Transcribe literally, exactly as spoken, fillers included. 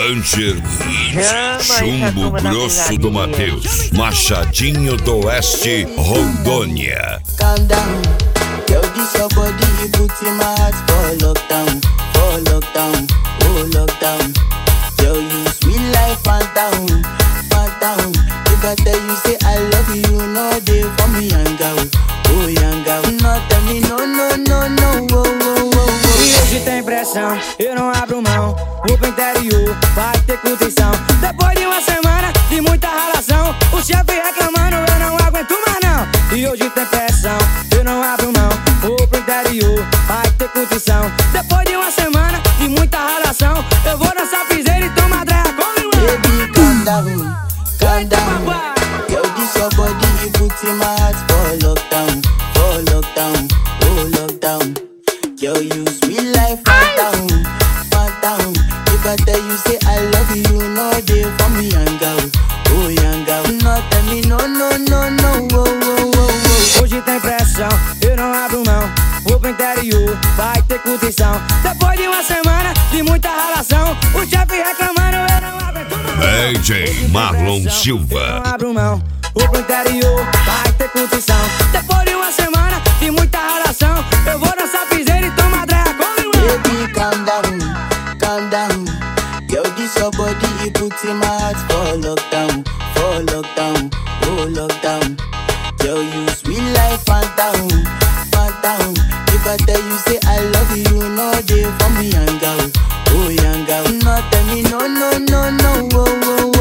Ranger Chumbo Grosso do Mateus, Machadinho do Oeste, Rondônia. Calm down, girl, this your body, you put in my heart for lockdown, for lockdown, oh lockdown. Girl, you sweet like phantom, phantom. If I tell you say I love you, no day for me young girl, oh young girl. No tell me no, no, no, no, oh, oh, oh, oh. E hoje tem pressão, eu não abro mão. Vou pro interior, vai ter curtição. Depois de uma semana de muita ralação, o chefe reclamando, eu não aguento mais não. E hoje tem pressão, eu não abro mão. Vou pro interior, vai ter curtição. Depois de uma semana de muita ralação, eu vou dançar piseira e tomar dreia com limão. Baby, calm down, calm down. Girl, this your body, you put in my heart for lockdown, for lockdown, oh lockdown. Girl, you sweet like phantom, phantom. If I tell you say I love you, no day for me young girl, oh young girl. No tell me no, no, no, no, oh, oh, oh, oh. Hoje tem pressão, eu não abro mão. Vou pro interior, vai ter curtição. Depois de uma semana de muita ralação, o chefe reclamando, eu não aguento mais. D J Marlon Eu Silva. não abro mão. Vou pro interior, vai ter curtição. Depois de uma semana de muita ralação, eu vou dançar piseira e tomar dreia com limão. Baby, calm down, calm down. Girl, this your body, you put in my heart for lockdown, for lockdown, oh lockdown. Girl, you sweet like phantom, phantom. If I tell you say I love you, no day for me young girl, oh young girl. No tell me no, no, no, no, oh, oh,